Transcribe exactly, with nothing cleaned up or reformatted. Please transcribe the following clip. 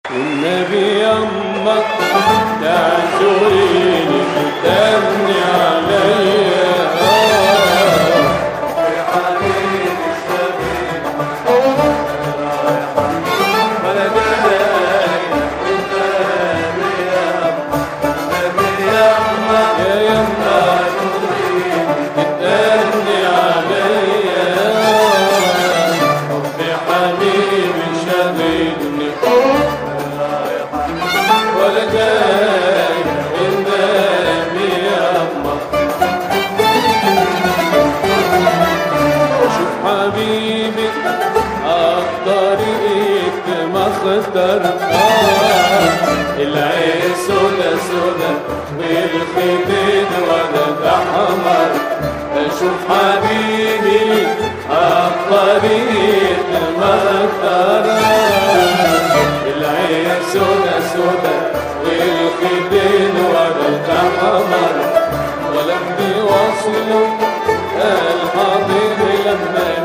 والنبي يمك تعذريني تدمني عليا في حبيبي الشبيب رايح ولا جاي قدامي النبي يمك يا يمك تدمني عليا في حبيبي شبيبني ولا جاي قدامي يما شوف حبيبي الطريق مخدر آه العين سودا سودا والخدود ولد احمر شوف حبيبي الطريق مخدر العين سودا سودا والخدين ورد حمر ولم يوصلوا الحبيب لما